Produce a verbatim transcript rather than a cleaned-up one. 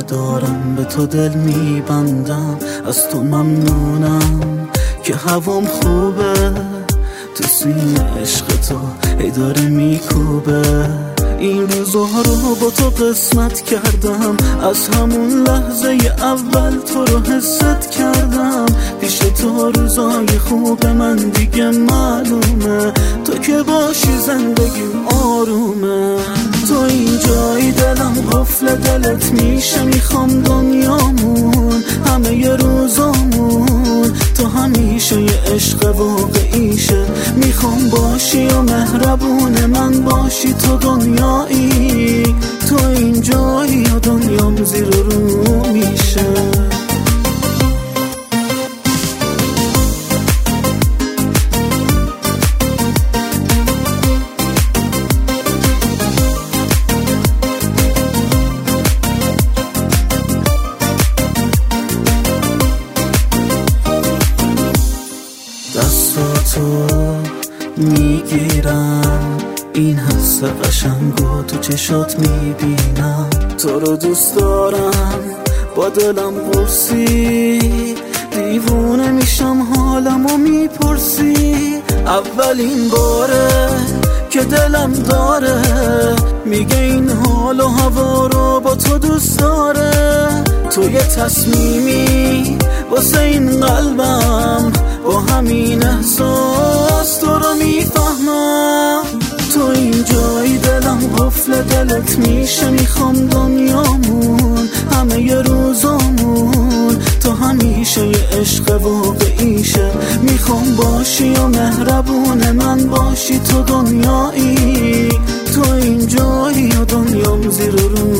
دارم به تو دل میبندم، از تو ممنونم که هوام خوبه، تو سینه عشق تو ای داره میکوبه. این روزها رو با تو قسمت کردم، از همون لحظه اول تو رو حست کردم. پیش تو روزای خوب من دیگه معلومه، تو که باشی زندگیم آرومه. تو اینجایی دلم قفل دلت میشه، میخوام دنیامون همه ی روزامون تو همیشه یه عشق واقعیشه. میخوام باشی و مهربون من باشی، تو دنیایی، تو اینجایی و دنیام زیر و رو میشه. دستاتو میگیرم، این حس قشنگو تو چشات میبینم. تو رو دوست دارم با دلم قرصی، دیوونه میشم حالمو میپرسی. اولین باره که دلم داره میگه این حال و هوا رو با تو دوست داره. تو یه تصمیمی واسه این قلبم، با همین احساس تو رو میفهمم. تو اینجایی دلم قفل دلت میشه، میخوام دنیامون همه ی روزامون تو همیشه یه عشق واقعیشه. میخوام باشی و مهربون من باشی، تو دنیایی، تو اینجایی و دنیام زیر و رو